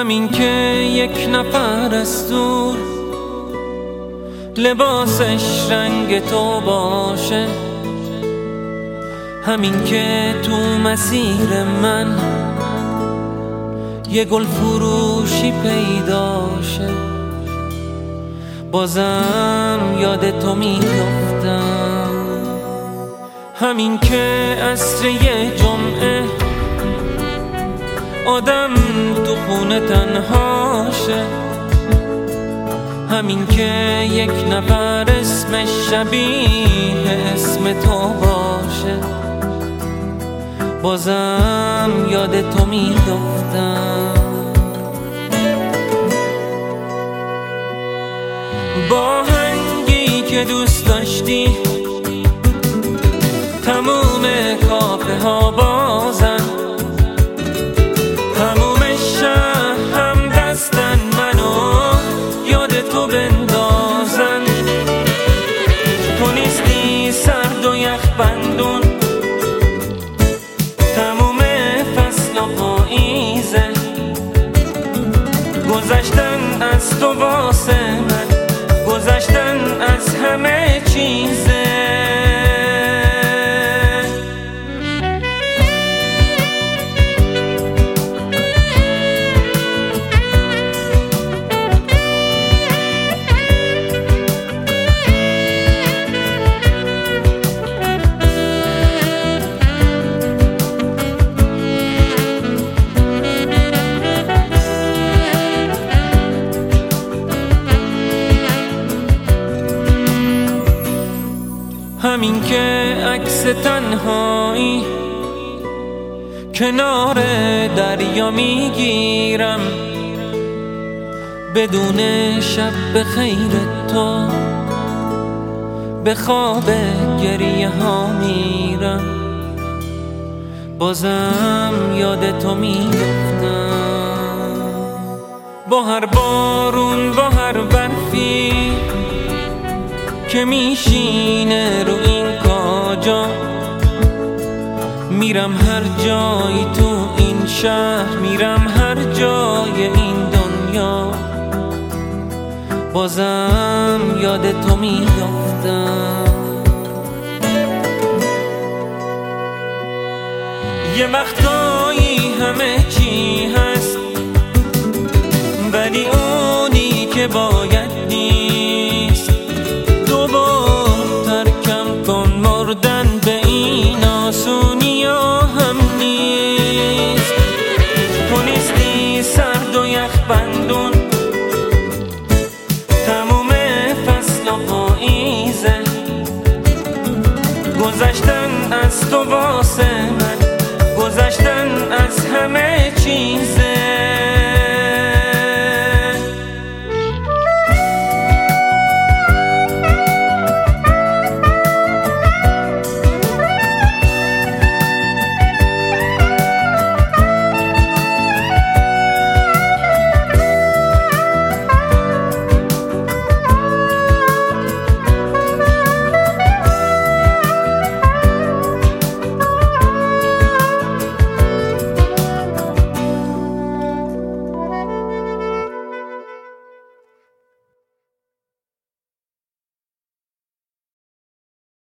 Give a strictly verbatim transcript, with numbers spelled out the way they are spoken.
همین که یک نفر از دور لباسش رنگ تو باشه، همین که تو مسیر من یه گل فروشی پیداشه، بازم یاد تو میافتم. همین که عصر یه جمعه آدم تو خونه تنهاشه، همین که یک نفر اسمش شبیه اسم تو باشه، بازم یاد تو میافتم. با هنگی که دوست داشتی تموم کافه ها بازن، تموم شهر هم دستن منو یاد تو بندازن. تو نیستی سرد و یخ بندون، تموم فصل و پاییزه، گذشتن از تو واسه من، گذشتن از همه چیزه. همین که عکس تنهایی کنار دریا میگیرم، بدون شب به خیر تو به خواب گریه ها میرم، بازم یاد تو میافتم. با هر بارون با هر برفی که میشینه رو این کاجا، میرم هر جایی تو این شهر، میرم هر جای این دنیا، بازم یاد تو میافتم. یه وقتایی همه چی هم